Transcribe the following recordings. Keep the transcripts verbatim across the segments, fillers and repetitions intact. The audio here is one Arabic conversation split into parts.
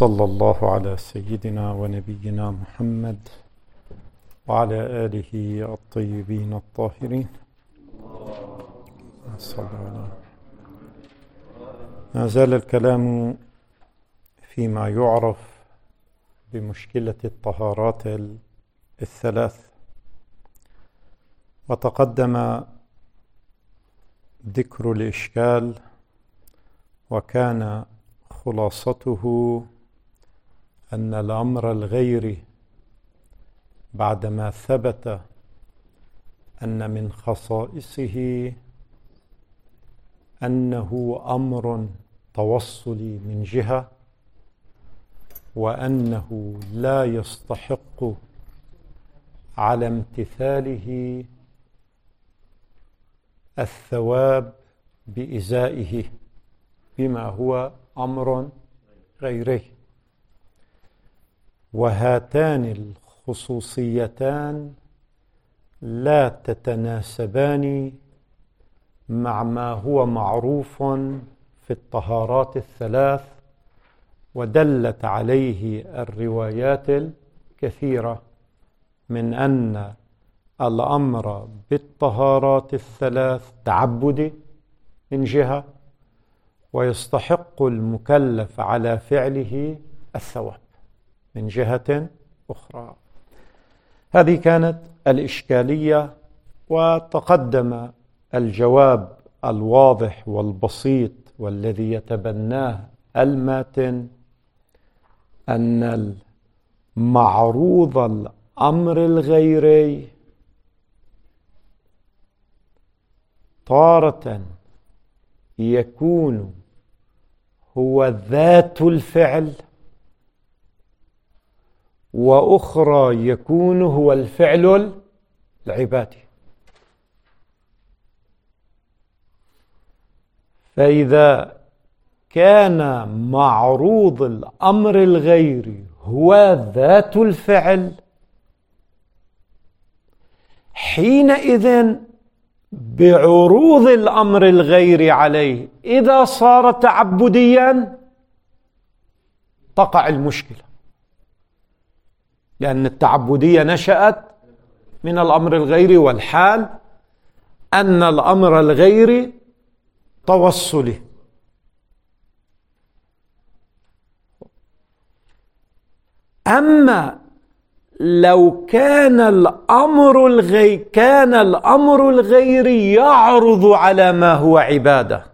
وصلى الله على سيدنا ونبينا محمد وعلى آله الطيبين الطاهرين. ما زال الكلام فيما يعرف بمشكلة الطهارات الثلاث، وتقدم ذكر الإشكال، وكان خلاصته أن الأمر الغيري بعدما ثبت أن من خصائصه أنه أمر توصلي من جهة، وأنه لا يستحق على امتثاله الثواب بإزائه بما هو أمر غيره. وهاتان الخصوصيتان لا تتناسبان مع ما هو معروف في الطهارات الثلاث، ودلت عليه الروايات الكثيرة من أن الأمر بالطهارات الثلاث تعبدي من جهة، ويستحق المكلف على فعله الثواب من جهة أخرى. هذه كانت الإشكالية، وتقدم الجواب الواضح والبسيط والذي يتبناه الماتن أن المعروض الأمر الغيري تارة يكون هو ذات الفعل، وأخرى يكون هو الفعل العبادي. فإذا كان معروض الأمر الغيري هو ذات الفعل، حينئذ بعروض الأمر الغيري عليه إذا صار تعبديا تقع المشكلة، لأن التعبدية نشأت من الأمر الغيري، والحال أن الأمر الغيري توصلي. أما لو كان الأمر الغير كان الأمر الغيري يعرض على ما هو عبادة،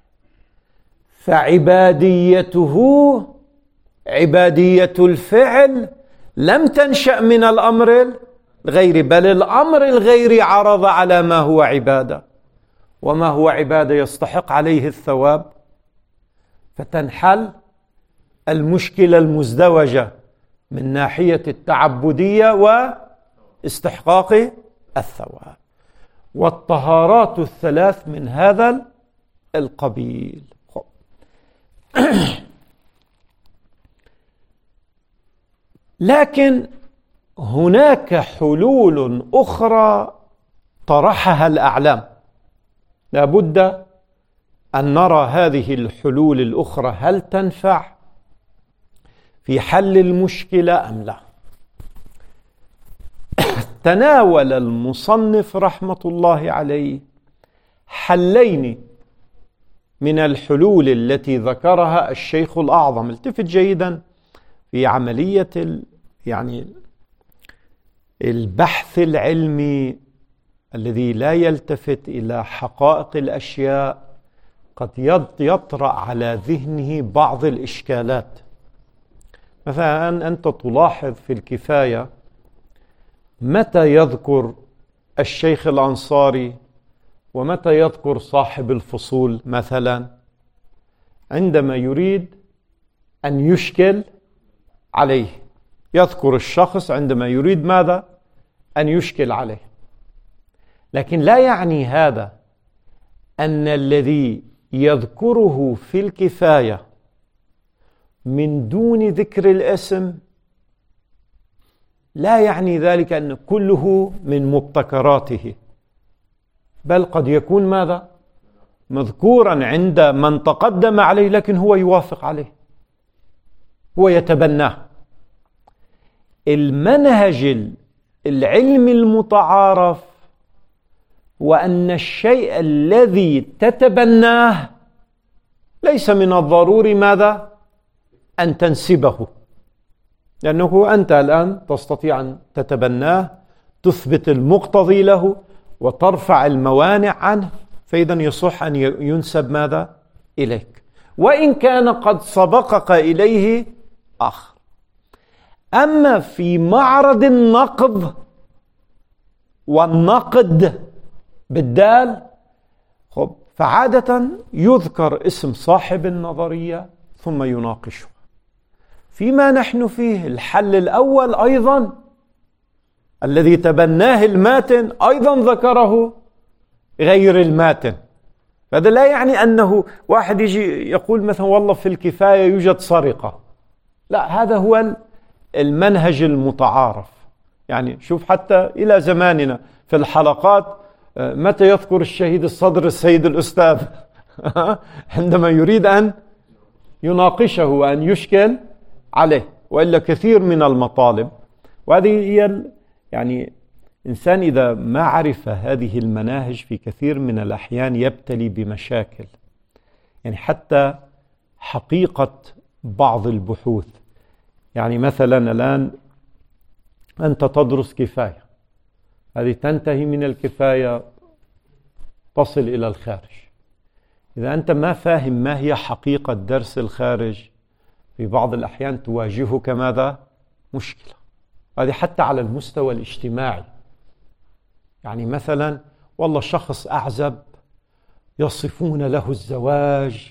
فعباديته عبادية الفعل لم تنشأ من الأمر الغيري، بل الأمر الغيري عرض على ما هو عبادة، وما هو عبادة يستحق عليه الثواب، فتنحل المشكلة المزدوجة من ناحية التعبدية واستحقاق الثواب. والطهارات الثلاث من هذا القبيل. لكن هناك حلول أخرى طرحها الأعلام، لا بد أن نرى هذه الحلول الأخرى هل تنفع في حل المشكلة أم لا. تناول المصنف رحمة الله عليه حلين من الحلول التي ذكرها الشيخ الأعظم. التفت جيدا في عملية ال يعني البحث العلمي الذي لا يلتفت إلى حقائق الأشياء، قد يطرأ على ذهنه بعض الإشكالات. مثلا أنت تلاحظ في الكفاية متى يذكر الشيخ الأنصاري ومتى يذكر صاحب الفصول، مثلا عندما يريد أن يشكل عليه يذكر الشخص عندما يريد ماذا؟ أن يشكل عليه. لكن لا يعني هذا أن الذي يذكره في الكفاية من دون ذكر الاسم لا يعني ذلك أن كله من مبتكراته، بل قد يكون ماذا؟ مذكورا عند من تقدم عليه لكن هو يوافق عليه. هو يتبناه. المنهج العلمي المتعارف وأن الشيء الذي تتبناه ليس من الضروري ماذا؟ أن تنسبه، لأنه أنت الآن تستطيع أن تتبناه، تثبت المقتضي له وترفع الموانع عنه، فإذا يصح أن ينسب ماذا؟ إليك، وإن كان قد سبقك إليه آخر. أما في معرض النقض والنقد بالدال، خب فعادة يذكر اسم صاحب النظرية ثم يناقشه. فيما نحن فيه الحل الأول أيضا الذي تبناه الماتن أيضا ذكره غير الماتن. هذا لا يعني أنه واحد يجي يقول مثلا والله في الكفاية يوجد سرقة، لا، هذا هو المنهج المتعارف. يعني شوف حتى إلى زماننا في الحلقات متى يذكر الشهيد الصدر السيد الأستاذ عندما يريد أن يناقشه وأن يشكل عليه، وإلا كثير من المطالب. وهذه هي يعني إنسان إذا ما عرف هذه المناهج في كثير من الأحيان يبتلي بمشاكل. يعني حتى حقيقة بعض البحوث، يعني مثلا الآن أنت تدرس كفاية، هذه تنتهي من الكفاية تصل إلى الخارج. إذا أنت ما فاهم ما هي حقيقة درس الخارج في بعض الأحيان تواجهك ماذا؟ مشكلة. هذه حتى على المستوى الاجتماعي. يعني مثلا والله شخص أعزب يصفون له الزواج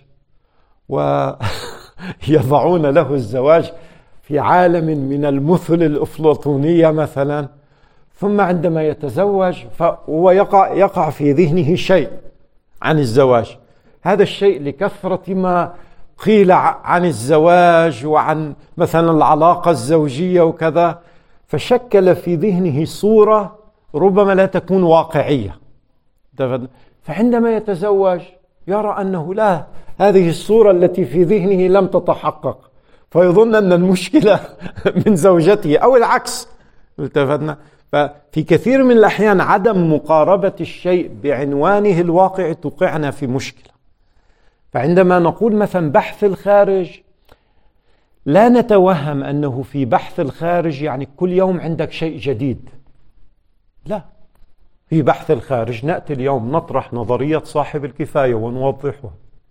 ويضعون له الزواج في عالم من المثل الأفلاطونية مثلا، ثم عندما يتزوج فهو يقع, يقع في ذهنه شيء عن الزواج. هذا الشيء لكثرة ما قيل عن الزواج وعن مثلا العلاقة الزوجية وكذا، فشكل في ذهنه صورة ربما لا تكون واقعية. فعندما يتزوج يرى أنه لا، هذه الصورة التي في ذهنه لم تتحقق، فيظن أن المشكلة من زوجته أو العكس. التفتنا. ففي كثير من الأحيان عدم مقاربة الشيء بعنوانه الواقع توقعنا في مشكلة. فعندما نقول مثلا بحث الخارج، لا نتوهم أنه في بحث الخارج يعني كل يوم عندك شيء جديد. لا، في بحث الخارج نأتي اليوم نطرح نظرية صاحب الكفاية ونوضحها،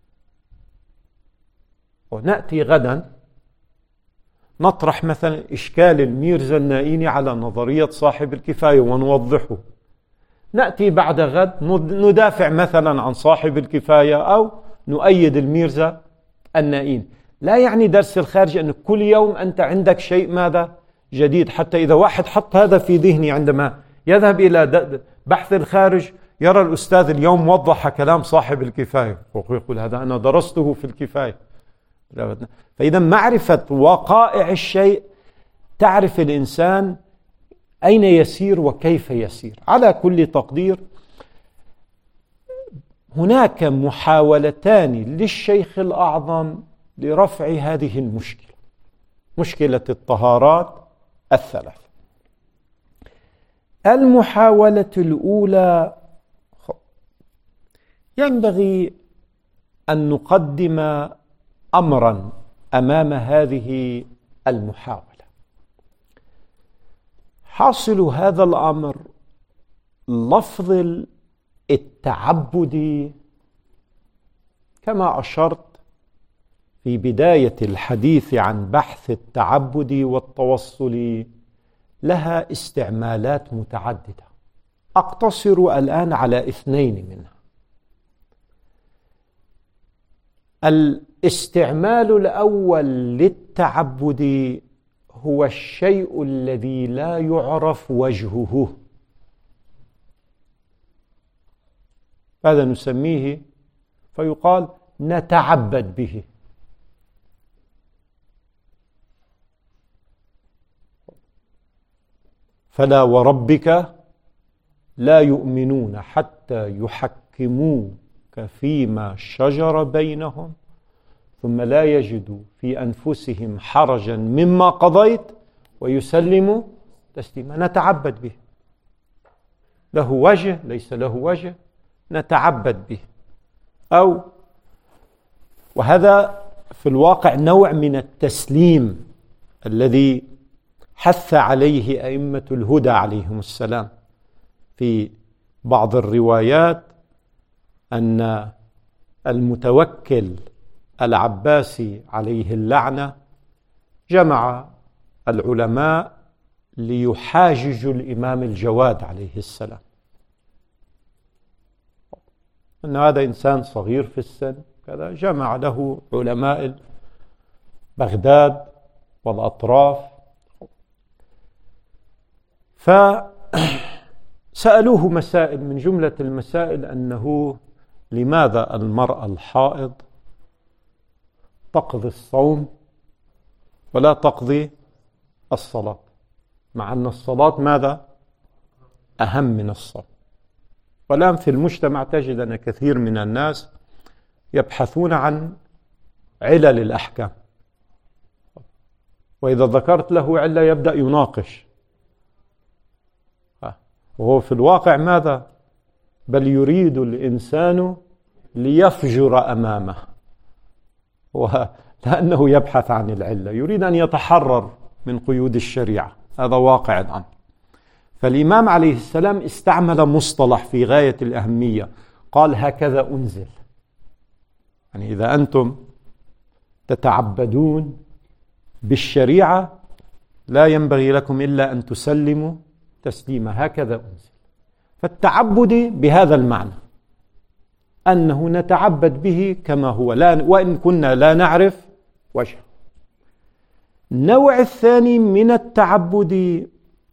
ونأتي غدا نطرح مثلا إشكال الميرزا النائيني على نظرية صاحب الكفاية ونوضحه. نأتي بعد غد ندافع مثلا عن صاحب الكفاية أو نؤيد الميرزا النائين. لا يعني درس الخارج أن كل يوم أنت عندك شيء ماذا؟ جديد. حتى إذا واحد حط هذا في ذهني عندما يذهب إلى بحث الخارج يرى الأستاذ اليوم وضح كلام صاحب الكفاية، ويقول هذا أنا درسته في الكفاية. فإذا معرفة وقائع الشيء تعرف الإنسان أين يسير وكيف يسير. على كل تقدير هناك محاولتان للشيخ الأعظم لرفع هذه المشكلة، مشكلة الطهارات الثلاث. المحاولة الأولى، ينبغي أن نقدم أمرا أمام هذه المحاولة. حاصل هذا الأمر لفظ التعبد كما أشرت في بداية الحديث عن بحث التعبد والتوصل لها استعمالات متعددة، أقتصر الآن على اثنين منها. الاستعمال الأول للتعبد هو الشيء الذي لا يعرف وجهه، هذا نسميه فيقال نتعبد به. فلا وربك لا يؤمنون حتى يحكموك فيما شجر بينهم ثم لا يجدوا في أنفسهم حرجا مما قضيت ويسلموا تسليما، نتعبد به. له وجه ليس له وجه نتعبد به. أو وهذا في الواقع نوع من التسليم الذي حث عليه أئمة الهدى عليهم السلام. في بعض الروايات أن المتوكل العباسي عليه اللعنة جمع العلماء ليحاججوا الإمام الجواد عليه السلام، أن هذا إنسان صغير في السن كذا، جمع له علماء بغداد والأطراف، فسألوه مسائل. من جملة المسائل أنه لماذا المرأة الحائض تقضي الصوم ولا تقضي الصلاة، مع أن الصلاة ماذا؟ أهم من الصوم. والآن في المجتمع تجد أن كثير من الناس يبحثون عن علل الأحكام، وإذا ذكرت له علة يبدأ يناقش، وهو في الواقع ماذا؟ بل يريد الإنسان ليفجر أمامه، لأنه يبحث عن العلة، يريد أن يتحرر من قيود الشريعة. هذا واقع الأمر. فالإمام عليه السلام استعمل مصطلح في غاية الأهمية، قال هكذا أنزل، يعني إذا أنتم تتعبدون بالشريعة لا ينبغي لكم إلا أن تسلموا تسليما، هكذا أنزل. فالتعبد بهذا المعنى أنه نتعبد به كما هو، لا وإن كنا لا نعرف وجهه. النوع الثاني من التعبد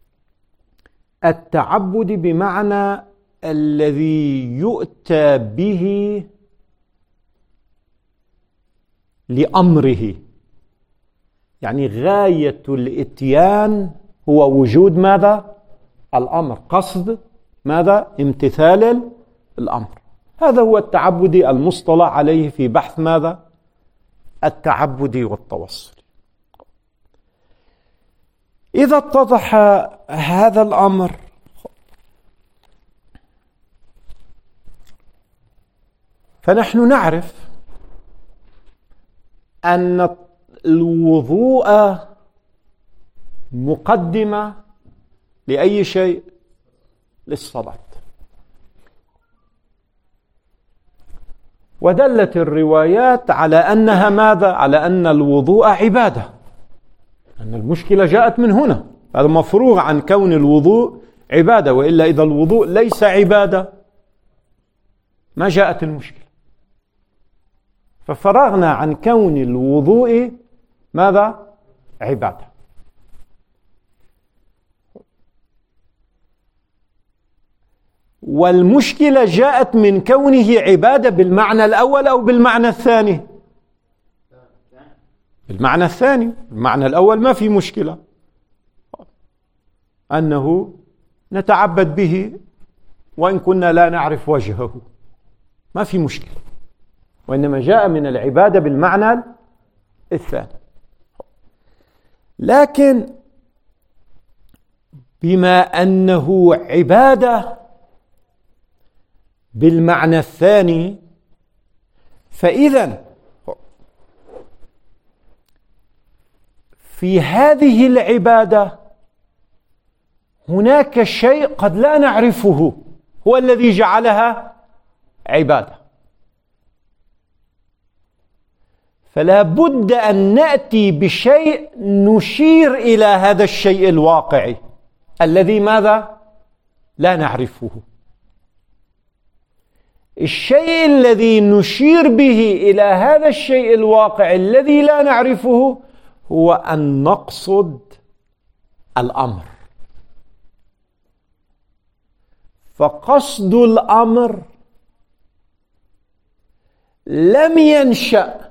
التعبد بمعنى الذي يؤتى به لأمره، يعني غاية الإتيان هو وجود ماذا؟ الأمر، قصد ماذا؟ امتثال الأمر. هذا هو التعبد المصطلح عليه في بحث ماذا؟ التعبد والتوصل. إذا اتضح هذا الأمر فنحن نعرف أن الوضوء مقدمة لأي شيء؟ للصلاة. ودلت الروايات على أنها ماذا؟ على أن الوضوء عبادة، أن المشكلة جاءت من هنا. هذا مفروغ عن كون الوضوء عبادة، وإلا إذا الوضوء ليس عبادة ما جاءت المشكلة. ففرغنا عن كون الوضوء ماذا؟ عبادة. والمشكلة جاءت من كونه عبادة بالمعنى الأول أو بالمعنى الثاني؟ بالمعنى الثاني. المعنى الأول ما في مشكلة، أنه نتعبد به وإن كنا لا نعرف وجهه، ما في مشكلة. وإنما جاء من العبادة بالمعنى الثاني. لكن بما أنه عبادة بالمعنى الثاني، فإذا في هذه العبادة هناك شيء قد لا نعرفه هو الذي جعلها عبادة. فلا بد أن نأتي بشيء نشير إلى هذا الشيء الواقعي الذي ماذا؟ لا نعرفه. الشيء الذي نشير به إلى هذا الشيء الواقع الذي لا نعرفه هو أن نقصد الأمر. فقصد الأمر لم ينشأ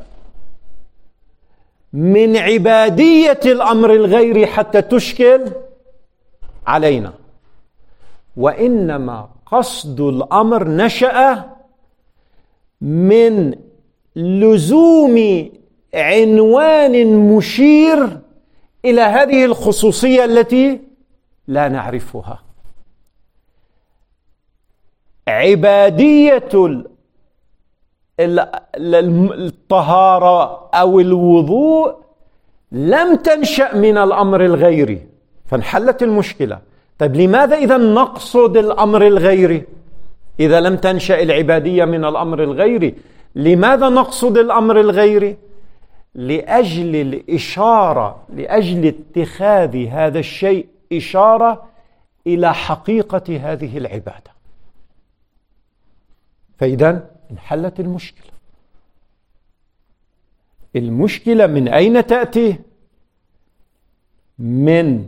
من عبادية الأمر الغيري حتى تشكل علينا، وإنما قصد الأمر نشأ من لزوم عنوان مشير إلى هذه الخصوصية التي لا نعرفها. عبادية الطهارة أو الوضوء لم تنشأ من الأمر الغيري، فانحلت المشكلة. طيب لماذا إذا نقصد الأمر الغيري؟ إذا لم تنشأ العبادية من الأمر الغيري، لماذا نقصد الأمر الغيري؟ لأجل الإشارة، لأجل اتخاذ هذا الشيء إشارة إلى حقيقة هذه العبادة. فإذا انحلت المشكلة. المشكلة من أين تأتي؟ من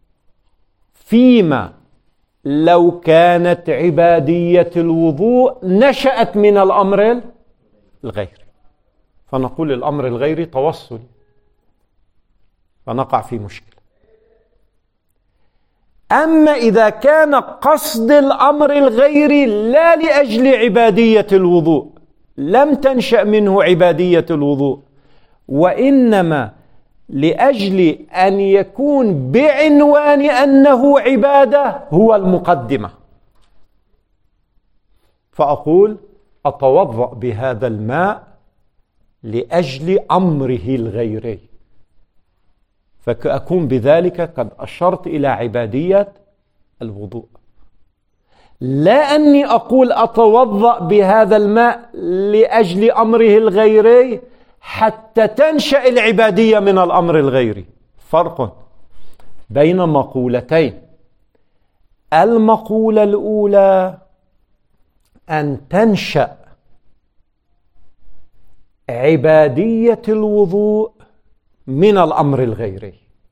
فيما لو كانت عبادية الوضوء نشأت من الأمر الغيري، فنقول الأمر الغيري توصل، فنقع في مشكلة. أما إذا كان قصد الأمر الغيري لا لأجل عبادية الوضوء، لم تنشأ منه عبادية الوضوء، وإنما لأجل أن يكون بعنوان أنه عبادة هو المقدمة، فأقول أتوضأ بهذا الماء لأجل أمره الغيري، فأكون بذلك قد أشرت إلى عبادية الوضوء. لا أني أقول أتوضأ بهذا الماء لأجل أمره الغيري حتى تنشأ العبادية من الأمر الغيري. فرق بين مقولتين. المقولة الأولى أن تنشأ عبادية الوضوء من الأمر الغيري،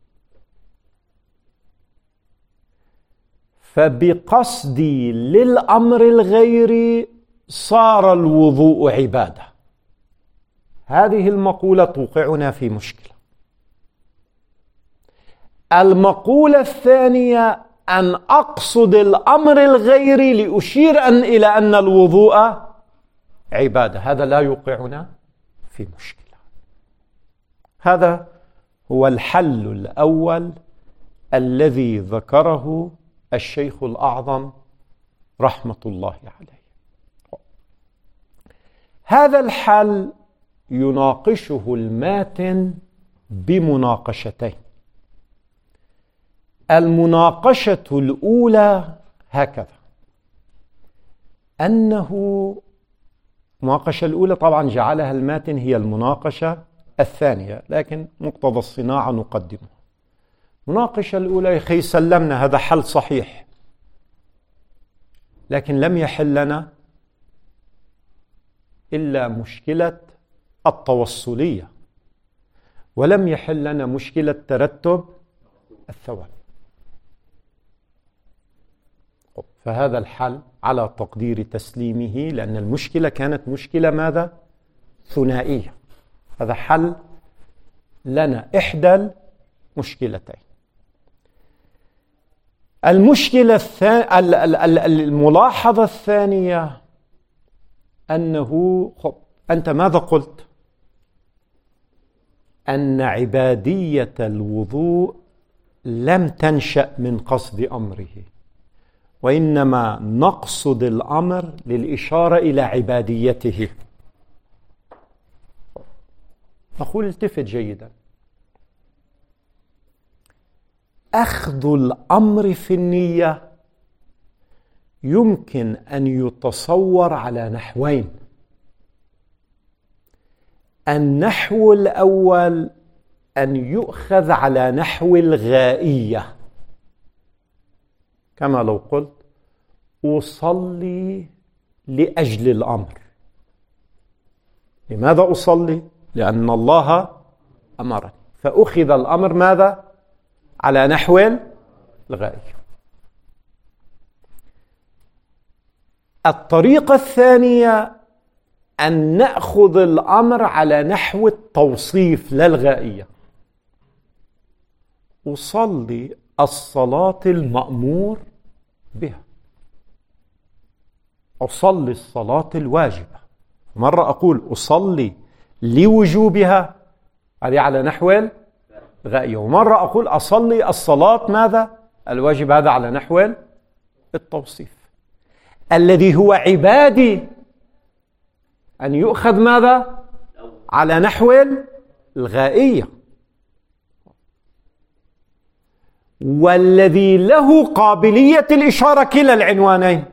فبقصدي للأمر الغيري صار الوضوء عبادة. هذه المقولة توقعنا في مشكلة. المقولة الثانية أن أقصد الأمر الغيري لأشير أن إلى أن الوضوء عبادة، هذا لا يوقعنا في مشكلة. هذا هو الحل الأول الذي ذكره الشيخ الأعظم رحمة الله عليه. هذا الحل يناقشه الماتن بمناقشتين. المناقشة الأولى هكذا، أنه المناقشة الأولى طبعا جعلها الماتن هي المناقشة الثانية، لكن مقتضى الصناعة نقدمها. المناقشة الأولى يا أخي سلمنا هذا حل صحيح، لكن لم يحل لنا إلا مشكلة التوصلية، ولم يحل لنا مشكلة ترتب الثواب. فهذا الحل على تقدير تسليمه، لأن المشكلة كانت مشكلة ماذا؟ ثنائية. هذا حل لنا إحدى المشكلتين. المشكلة الثانية، الملاحظة الثانية، أنه خب أنت ماذا قلت؟ أن عبادية الوضوء لم تنشأ من قصد أمره، وإنما نقصد الأمر للإشارة إلى عباديته. أقول التفت جيدا، أخذ الأمر في النية يمكن أن يتصور على نحوين. النحو الأول أن يؤخذ على نحو الغائية، كما لو قلت أصلي لأجل الأمر. لماذا أصلي؟ لأن الله أمرني، فأخذ الأمر ماذا؟ على نحو الغائية. الطريقة الثانية أن نأخذ الأمر على نحو التوصيف لا الغائية. أصلي الصلاة المأمور بها، أصلي الصلاة الواجبة. مرة أقول أصلي لوجوبها، هذه على نحو الغائية. ومرة أقول أصلي الصلاة ماذا؟ الواجب، هذا على نحو التوصيف. الذي هو عبادي أن يؤخذ ماذا؟ على نحو الغائية. والذي له قابلية الإشارة كلا العنوانين.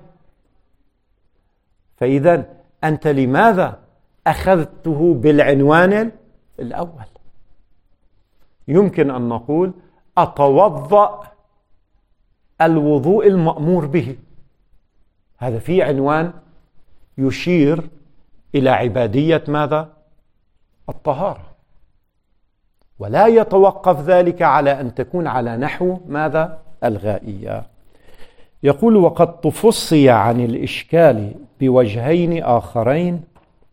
فإذا أنت لماذا أخذته بالعنوان الأول؟ يمكن أن نقول أتوضأ الوضوء المأمور به، هذا فيه عنوان يشير إلى عبادية ماذا؟ الطهارة. ولا يتوقف ذلك على أن تكون على نحو ماذا؟ الغائية. يقول وقد تفصي عن الإشكال بوجهين آخرين،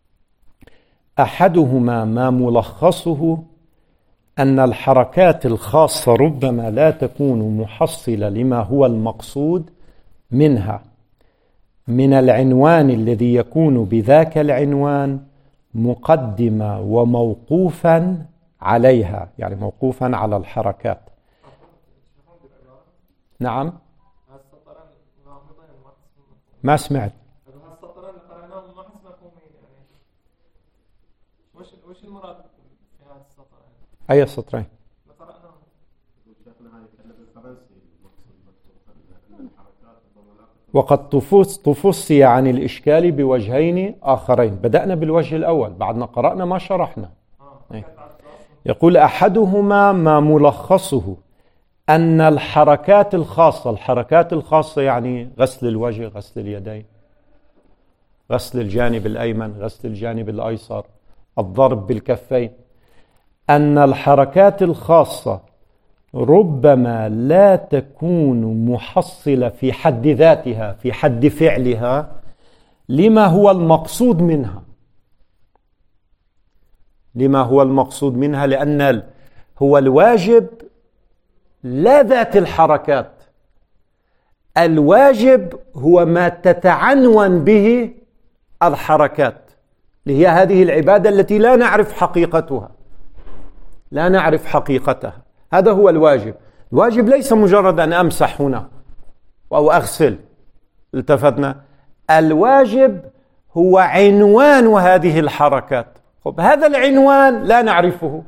أحدهما ما ملخصه أن الحركات الخاصة ربما لا تكون محصلة لما هو المقصود منها من العنوان الذي يكون بذاك العنوان مقدمة وموقوفا عليها، يعني موقوفا على الحركات. نعم، ما سمعت. وش المراد في هذا السطرين؟ أي سطرين؟ وقد تفصي عن الإشكال بوجهين آخرين. بدأنا بالوجه الأول، بعدنا قرأنا ما شرحنا. يقول أحدهما ما ملخصه أن الحركات الخاصة، الحركات الخاصة يعني غسل الوجه، غسل اليدين، غسل الجانب الأيمن، غسل الجانب الأيسر، الضرب بالكفين، أن الحركات الخاصة ربما لا تكون محصلة في حد ذاتها، في حد فعلها، لما هو المقصود منها. لما هو المقصود منها لأن هو الواجب لا ذات الحركات، الواجب هو ما تتعنون به الحركات، اللي هي هذه العبادة التي لا نعرف حقيقتها، لا نعرف حقيقتها. هذا هو الواجب. الواجب ليس مجرد أن أمسح هنا أو أغسل، التفتنا. الواجب هو عنوان هذه الحركات. طب هذا العنوان لا نعرفه،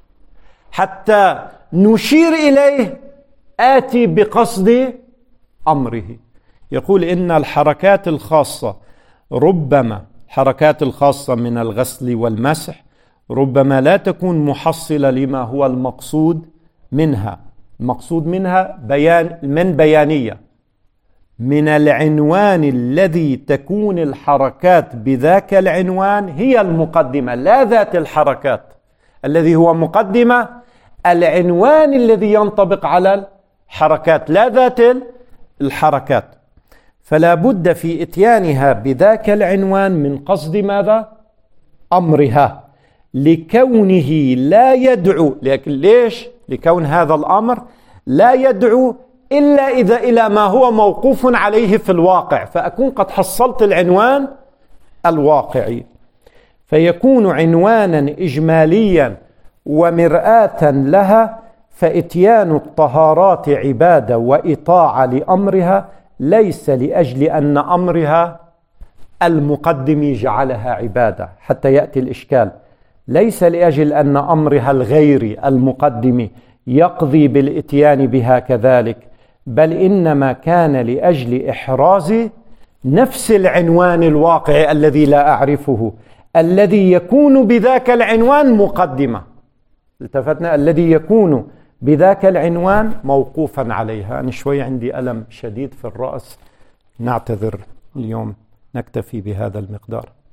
حتى نشير إليه آتي بقصد أمره. يقول إن الحركات الخاصة ربما الحركات الخاصة من الغسل والمسح ربما لا تكون محصلة لما هو المقصود منها. المقصود منها بيان من بيانية من العنوان الذي تكون الحركات بذاك العنوان هي المقدمة، لا ذات الحركات. الذي هو مقدمة العنوان الذي ينطبق على الحركات، لا ذات الحركات. فلا بد في إتيانها بذاك العنوان من قصد ماذا؟ أمرها، لكونه لا يدعو. لكن ليش؟ لكون هذا الأمر لا يدعو إلا إذا إلى ما هو موقوف عليه في الواقع، فأكون قد حصلت العنوان الواقعي، فيكون عنوانا إجماليا ومرآة لها. فإتيان الطهارات عبادة وإطاعة لأمرها، ليس لأجل أن أمرها المقدم جعلها عبادة، حتى يأتي الإشكال. ليس لأجل أن أمرها الغير المقدم يقضي بالإتيان بها كذلك، بل إنما كان لأجل إحراز نفس العنوان الواقع الذي لا أعرفه، الذي يكون بذاك العنوان مقدمة. التفتنا، الذي يكون بذاك العنوان موقوفا عليها. أنا شوي عندي ألم شديد في الرأس، نعتذر اليوم، نكتفي بهذا المقدار.